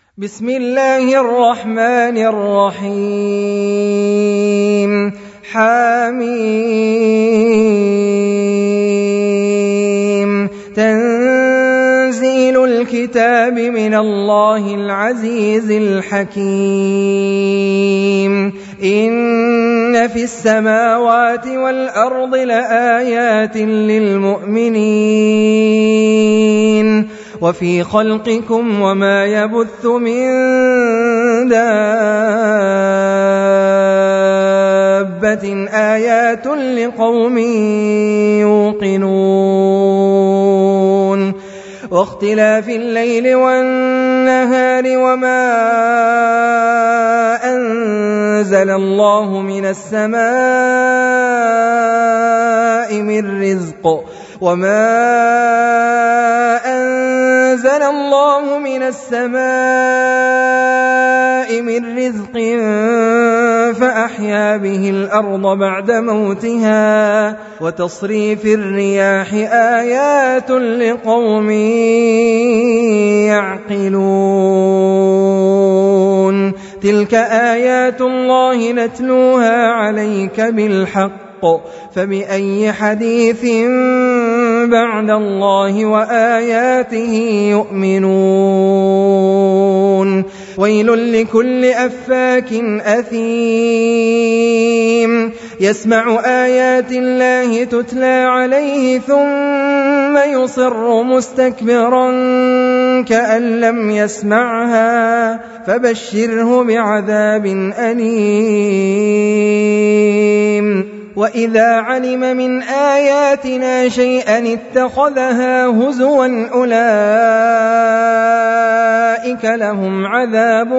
بسم الله الرحمن الرحيم حميم تنزيل الكتاب من الله العزيز الحكيم إن في السماوات والأرض لآيات للمؤمنين وفي خلقكم وما يبث من دابة آيات لقوم يوقنون واختلاف الليل والنهار وما أنزل الله من السماء من رزق فأحيا به الأرض بعد موتها وتصريف الرياح آيات لقوم يعقلون تلك آيات الله نتلوها عليك بالحق فبأي حديث بعد الله وآياته يؤمنون ويل لكل أفاك أثيم يسمع آيات الله تتلى عليه ثم يصر مستكبرا كأن لم يسمعها فبشره بعذاب أليم وإذا علم من آياتنا شيئا اتخذها هزوا أولئك لهم عذاب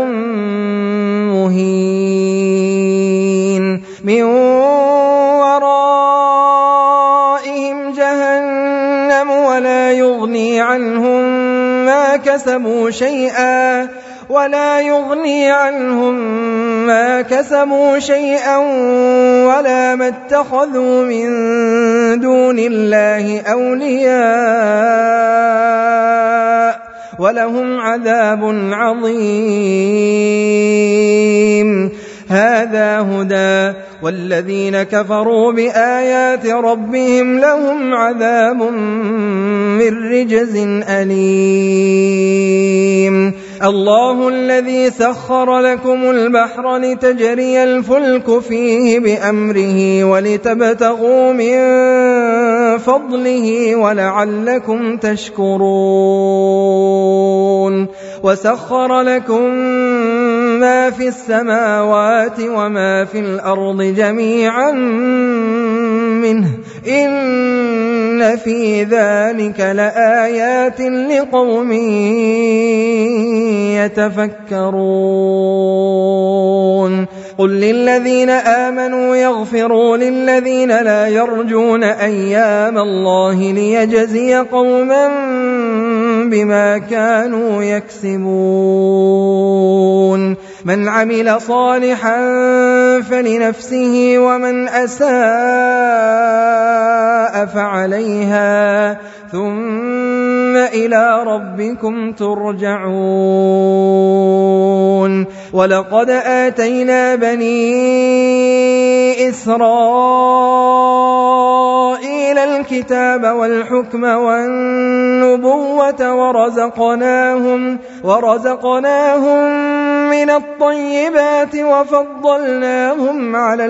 مهين من ورائهم جهنم ولا يغني عنهم ما كسبوا شيئا ولا ما اتخذوا من دون الله أولياء ولهم عذاب عظيم هذا هدى والذين كفروا بآيات ربهم لهم عذاب من رجز أليم الله الذي سخر لكم البحر لتجري الفلك فيه بأمره ولتبتغوا من فضله ولعلكم تشكرون وسخر لكم ما في السماوات وما في الأرض جميعا منه إن في ذلك لآيات لقوم يتفكرون قل للذين آمنوا يغفروا للذين لا يرجون أيام الله ليجزي قوما بما كانوا يكسبون من عمل صالحا فلنفسه ومن أساء فعليها ثم إلى ربكم ترجعون ولقد آتينا بني إسرائيل الكتاب والحكم والنبوة ورزقناهم من الطيبات وفضلناهم على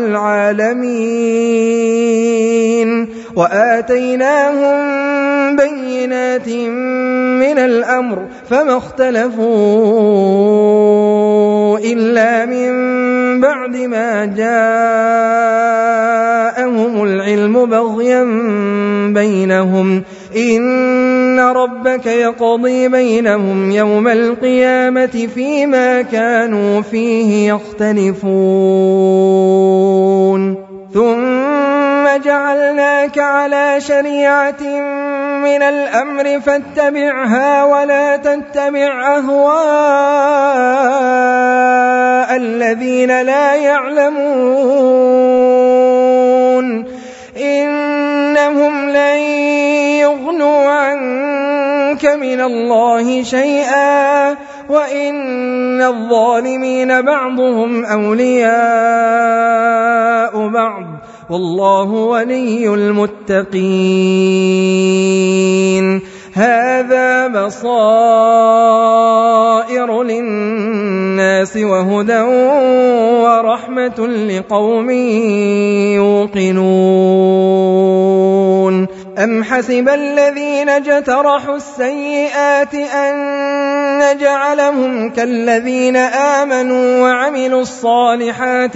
العالمين وآتيناهم بينات من الأمر فما اختلفوا إلا من بعد ما جاءهم العلم بغيا بينهم إن ربك يقضي بينهم يوم القيامة فيما كانوا فيه يختلفون ثم جعلناك على شريعة من الأمر فاتبعها ولا تتبع أهواء الذين لا يعلمون إنهم لن يغنوا عنك من الله شيئا وإن الظالمين بعضهم أولياء بعض والله ولي المتقين. هذا بصائر للناس وهدى ورحمة لقوم يوقنون. أم حسب الذين اجترحوا السيئات أن نجعلهم كالذين آمنوا وعملوا الصالحات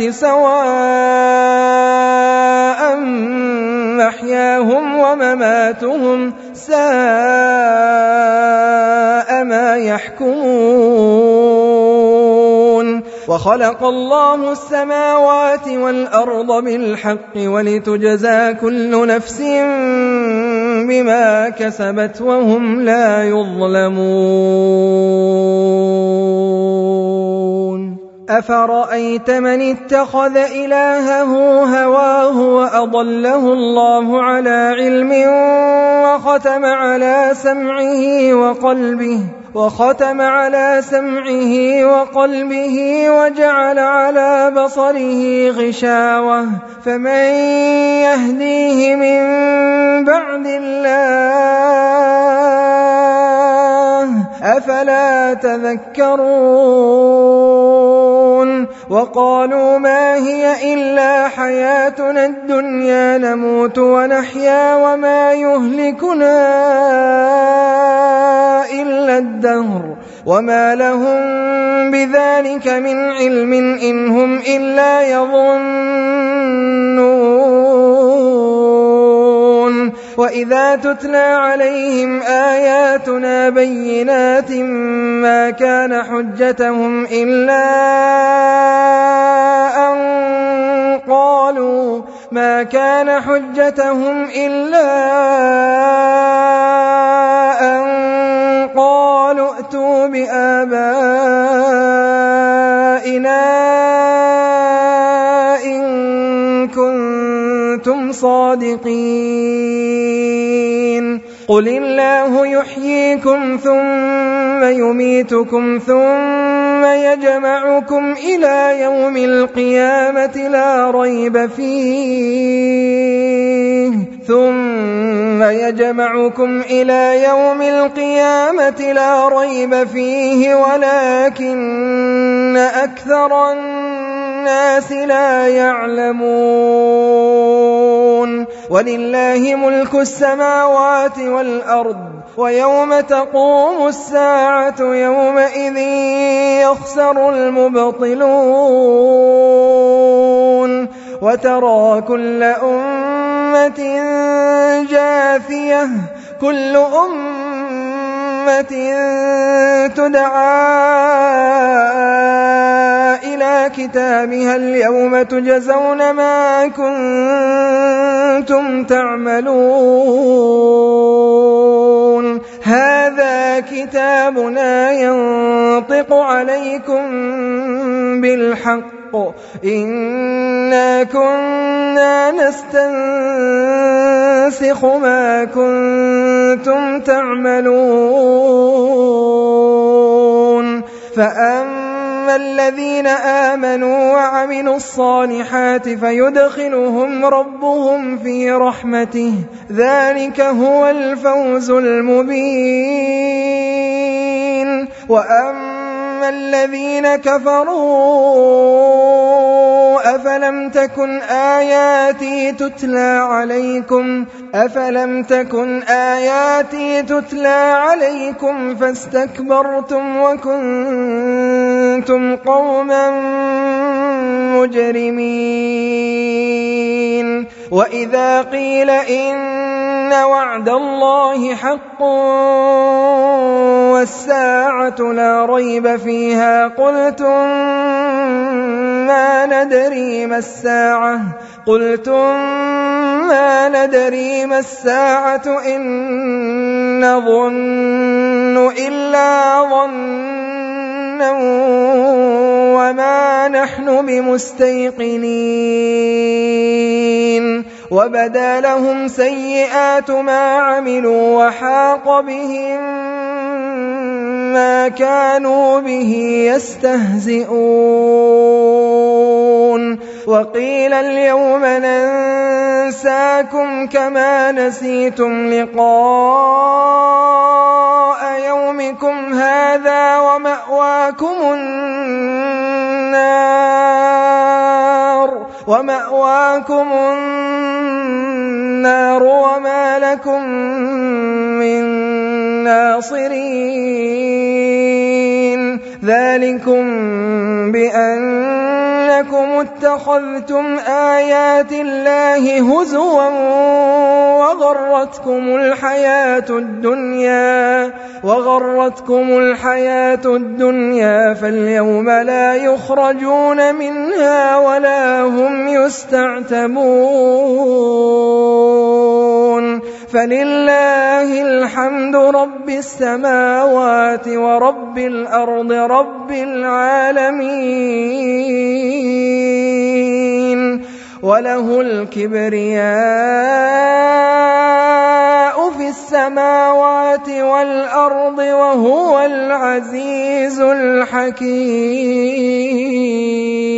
سواء محياهم ومماتهم ساء ما يحكمون. وخلق الله السماوات والأرض بالحق ولتجزى كل نفس بما كسبت وهم لا يظلمون. أفرأيت من اتخذ إلهه هواه وأضله الله على علم وختم على سمعه وقلبه وجعل على بصره غشاوة فمن يهديه من بعد الله أفلا تذكرون. وقالوا ما هي إلا حياتنا الدنيا نموت ونحيا وما يهلكنا إلا الدهر وما لهم بذلك من علم إن هم إلا يظنون. وإذا تتلى عليهم آياتنا بينات ما كان حجتهم إلا أن قالوا ائتوا بآبائنا إن كنتم صادقين. قل الله يحييكم ثم يميتكم ثم يجمعكم إلى يوم القيامة لا ريب فيه ولكن أكثر الناس لا يعلمون. ولله ملك السماوات والأرض ويوم تقوم الساعة يومئذ يخسر المبطلون. وترى كل أمة جاثية كل أمة تدعى إلى كتابها اليوم تجزون ما كنتم تعملون. هذا كتابنا ينطق عليكم بالحق إنا كنا نستنسخ ما كنتم تعملون. فأما الذين آمنوا وعملوا الصالحات فيدخلهم ربهم في رحمته ذلك هو الفوز المبين. وأما الذين كفروا أفلم تكن آياتي تتلى عليكم فاستكبرتم وكنتم قوما مجرمين. وإذا قيل إن وعد الله حق والساعة لا ريب فيها قلتم ما ندري ما الساعة إن نظن إلا ظنا وما نحن بمستيقنين. وبدا لهم سيئات ما عملوا وحاق بهم ما كانوا به يستهزئون وقيل اليوم ننساكم كما نسيتم لقاء يومكم هذا ومأواكم النار وما لكم من ناصرين ذلكم بأنكم اتخذتم آيات الله هزوا وغرتكم الحياة الدنيا فاليوم لا يخرجون منها ولا هم يستعتبون فلله الحمد رب السماوات ورب الأرض رب العالمين وله الكبرياء في السماوات والأرض وهو العزيز الحكيم.